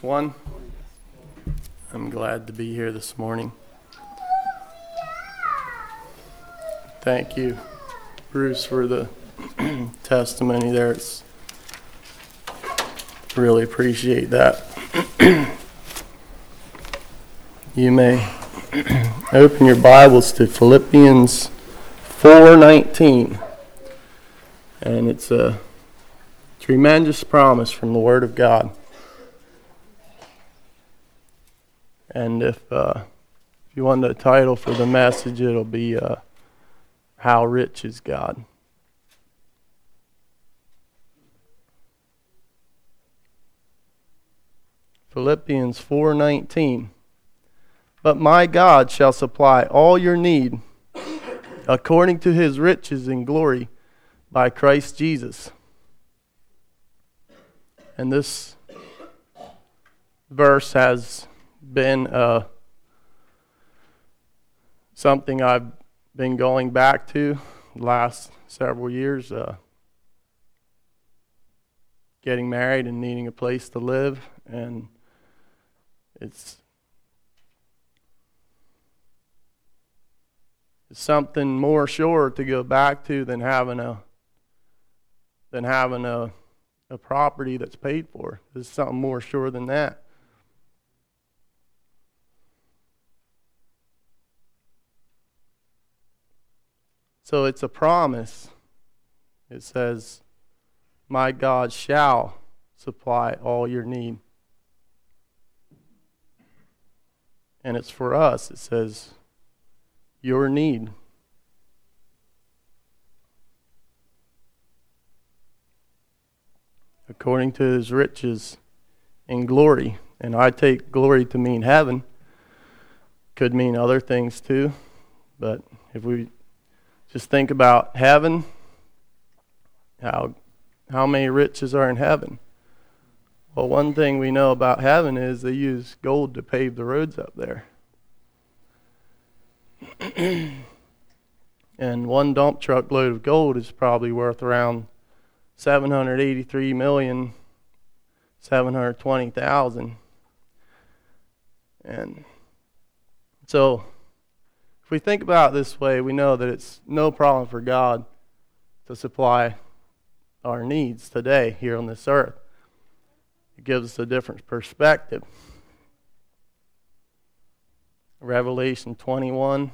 1. I'm glad to be here this morning. Thank you, Bruce, for the testimony there. Really appreciate that. You may open your Bibles to Philippians 4:19, and it's a tremendous promise from the Word of God. And if you want a title for the message, it'll be How Rich is God? Philippians 4:19. But my God shall supply all your need according to his riches in glory by Christ Jesus. And this verse has been something I've been going back to the last several years, getting married and needing a place to live, and it's something more sure to go back to than having a property that's paid for. There's something more sure than that. So it's a promise. It says, my God shall supply all your need. And it's for us. It says, your need. According to his riches in glory. And I take glory to mean heaven. Could mean other things too. But if we just think about heaven, how many riches are in heaven? Well, one thing we know about heaven is they use gold to pave the roads up there. And one dump truck load of gold is probably worth around $783,720,000. And so if we think about it this way, we know that it's no problem for God to supply our needs today here on this earth. It gives us a different perspective. Revelation 21,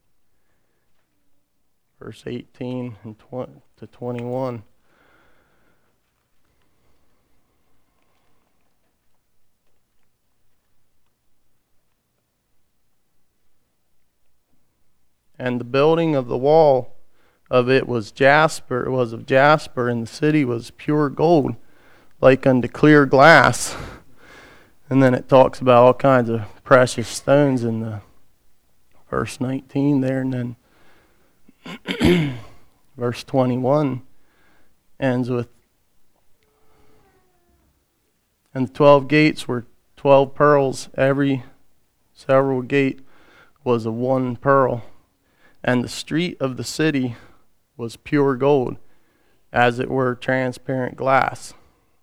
verse 18 and to 21. And the building of the wall of it was of jasper, and the city was pure gold, like unto clear glass. And then it talks about all kinds of precious stones in the verse 19 there, and then verse 21 ends with, and the 12 gates were 12 pearls. Every several gate was of one pearl. And the street of the city was pure gold, as it were transparent glass.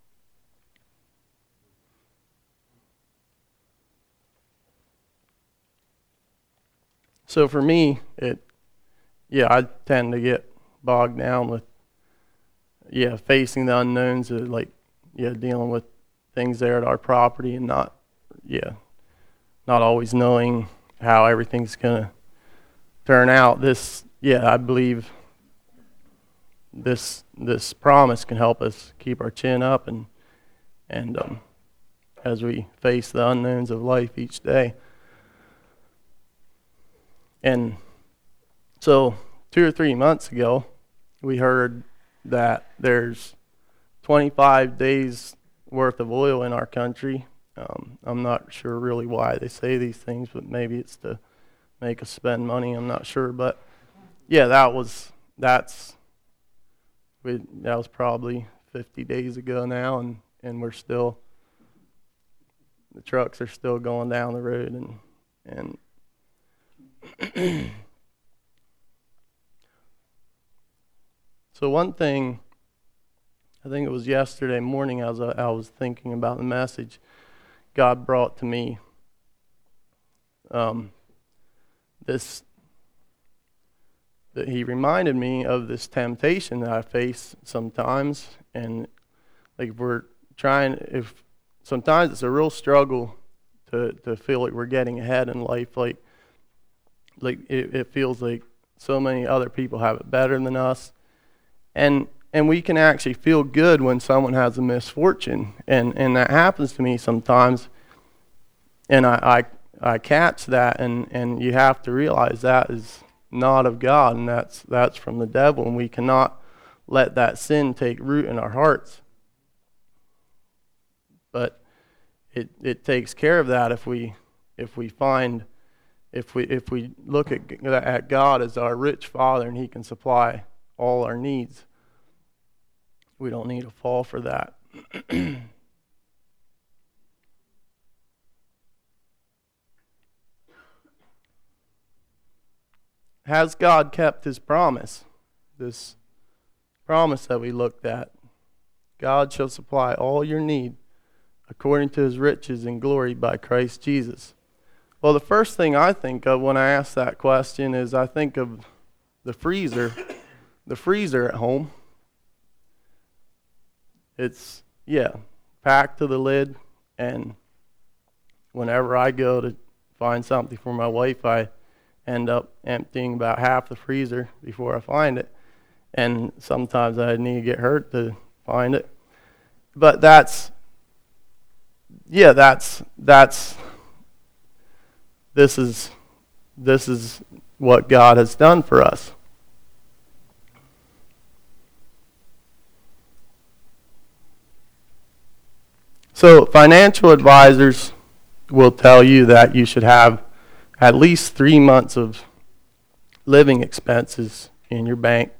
So for me, I tend to get bogged down with, facing the unknowns, dealing with things there at our property and not always knowing how everything's going to turn out. I believe this promise can help us keep our chin up and as we face the unknowns of life each day. And so 2 or 3 months ago, we heard that there's 25 days worth of oil in our country. I'm not sure really why they say these things, but maybe it's to make us spend money. I'm not sure, but that was probably 50 days ago now, and we're still, the trucks are still going down the road, and so one thing, I think it was yesterday morning, I was thinking about the message. God brought to me that he reminded me of this temptation that I face sometimes, and like if sometimes it's a real struggle to feel like we're getting ahead in life, like it feels like so many other people have it better than us, and we can actually feel good when someone has a misfortune, and that happens to me sometimes, and I catch that, and you have to realize that is not of God, and that's from the devil, and we cannot let that sin take root in our hearts. But it takes care of that if we look at God as our rich Father, and He can supply all our needs. We don't need to fall for that. Has God kept His promise? This promise that we looked at. God shall supply all your need according to His riches and glory by Christ Jesus. Well, the first thing I think of when I ask that question is I think of the freezer at home. It's, packed to the lid, and whenever I go to find something for my wife, I end up emptying about half the freezer before I find it, and sometimes I need to get hurt to find it. But this is what God has done for us. So financial advisors will tell you that you should have at least 3 months of living expenses in your bank.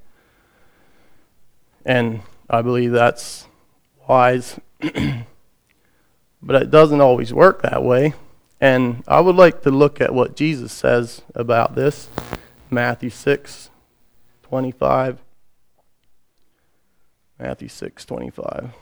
And I believe that's wise. But it doesn't always work that way. And I would like to look at what Jesus says about this. Matthew 6:25. Matthew 6:25.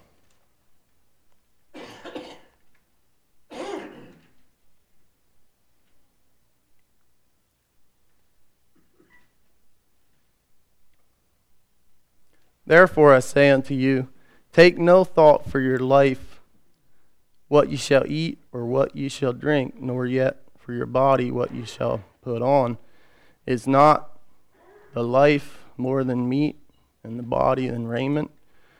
Therefore I say unto you, take no thought for your life, what you shall eat or what you shall drink, nor yet for your body what you shall put on. Is not the life more than meat, and the body than raiment?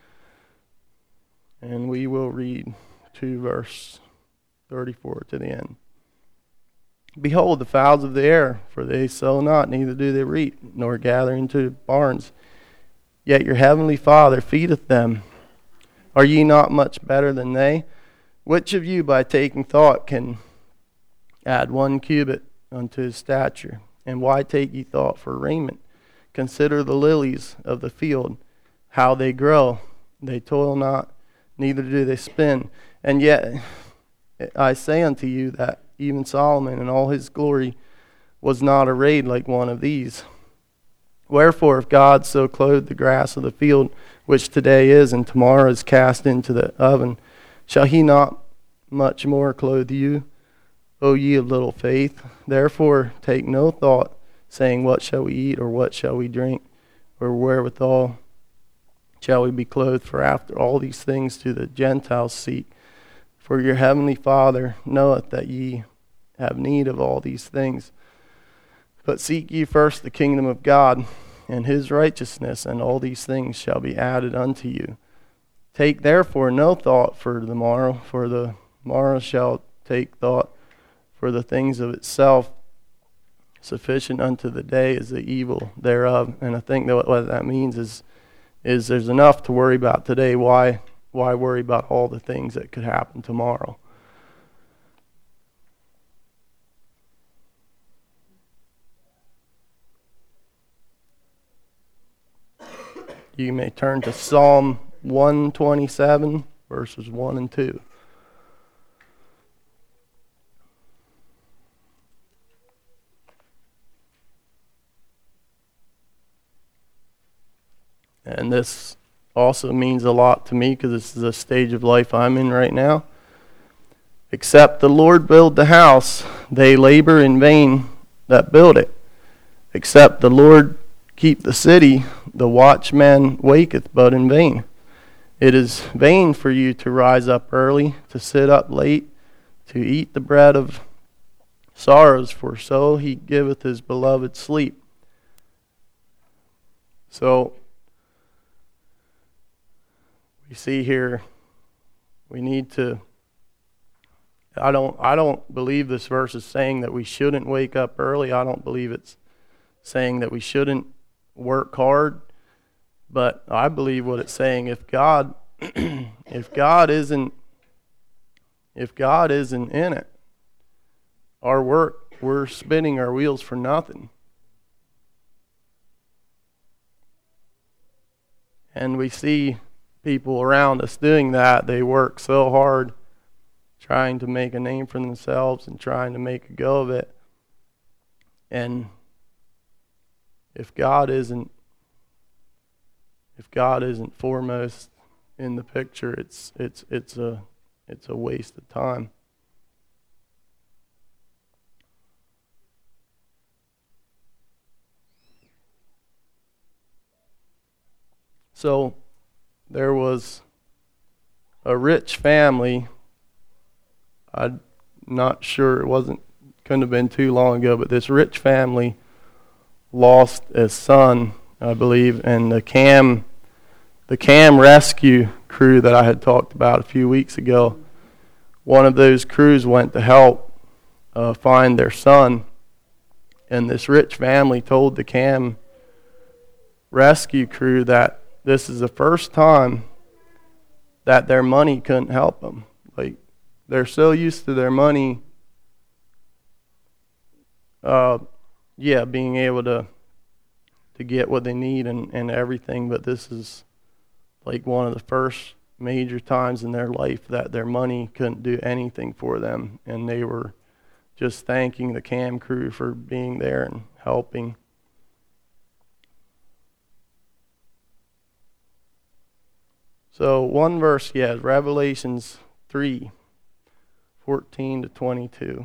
And we will read to verse 34 to the end. Behold the fowls of the air, for they sow not, neither do they reap, nor gather into barns, yet your heavenly Father feedeth them. Are ye not much better than they? Which of you by taking thought can add 1 cubit unto his stature? And why take ye thought for raiment? Consider the lilies of the field, how they grow. They toil not, neither do they spin. And yet I say unto you that even Solomon in all his glory was not arrayed like one of these. Wherefore, if God so clothed the grass of the field, which today is and tomorrow is cast into the oven, shall He not much more clothe you, O ye of little faith? Therefore take no thought, saying, what shall we eat, or what shall we drink, or wherewithal shall we be clothed? For after all these things do the Gentiles seek. For your heavenly Father knoweth that ye have need of all these things. But seek ye first the kingdom of God and His righteousness, and all these things shall be added unto you. Take therefore no thought for the morrow shall take thought for the things of itself. Sufficient unto the day is the evil thereof. And I think that what that means is there's enough to worry about today. Why worry about all the things that could happen tomorrow? You may turn to Psalm 127, verses 1 and 2. And this also means a lot to me because this is a stage of life I'm in right now. Except the Lord build the house, they labor in vain that build it. Except the Lord keep the city, the watchman waketh but in vain. It is vain for you to rise up early, to sit up late, to eat the bread of sorrows, for so he giveth his beloved sleep. So we see here we need to, I don't believe this verse is saying that we shouldn't wake up early. I don't believe it's saying that we shouldn't work hard. But I believe what it's saying, if God if God isn't in it, our work, we're spinning our wheels for nothing. And we see people around us doing that. They work so hard trying to make a name for themselves and trying to make a go of it. And if God isn't foremost in the picture, it's a waste of time. So there was a rich family. I'm not sure, couldn't have been too long ago, but this rich family lost a son, I believe, and the CAM rescue crew that I had talked about a few weeks ago, one of those crews went to help find their son, and this rich family told the CAM rescue crew that this is the first time that their money couldn't help them. Like, they're so used to their money being able to get what they need and everything, but this is like one of the first major times in their life that their money couldn't do anything for them, and they were just thanking the CAM crew for being there and helping. So one verse, Revelations 3:14-22.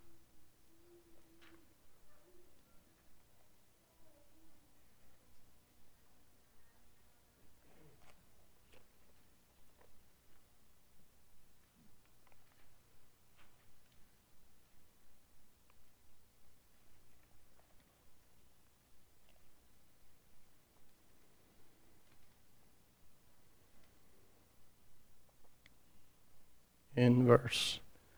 In verse.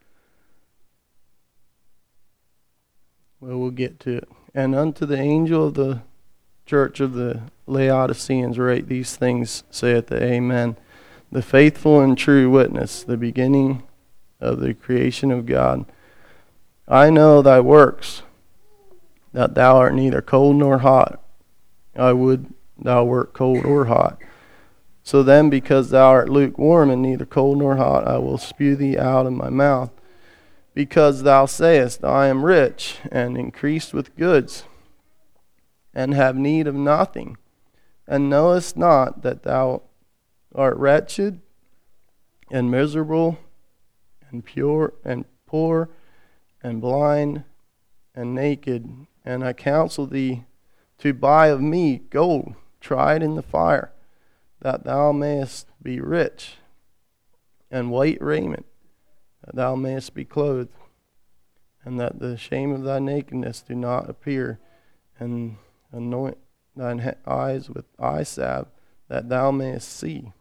Well, we'll get to it. And unto the angel of the church of the Laodiceans write these things, saith the Amen, the faithful and true witness, the beginning of the creation of God. I know thy works, that thou art neither cold nor hot. I would thou wert cold or hot. So then, because thou art lukewarm and neither cold nor hot, I will spew thee out of my mouth. Because thou sayest, I am rich, and increased with goods, and have need of nothing, and knowest not that thou art wretched, and miserable, and pure, and poor, and blind, and naked. And I counsel thee to buy of me gold tried in the fire, that thou mayest be rich, and white raiment, that thou mayest be clothed, and that the shame of thy nakedness do not appear, and anoint thine eyes with eye salve, that thou mayest see.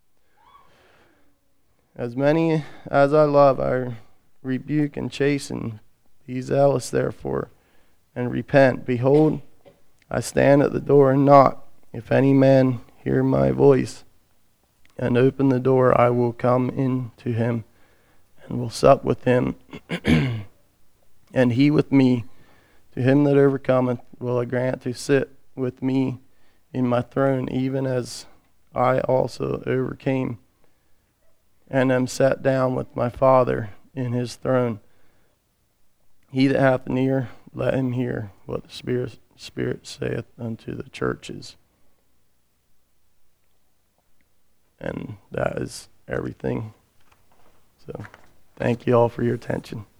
As many as I love, I rebuke and chasten. Be zealous therefore, and repent. Behold, I stand at the door and knock. If any man hear my voice, and open the door, I will come in to him, and will sup with him, and he with me. To him that overcometh will I grant to sit with me in my throne, even as I also overcame, and am set down with my Father in his throne. He that hath an ear, let him hear what the Spirit saith unto the churches. And that is everything. So Thank you all for your attention.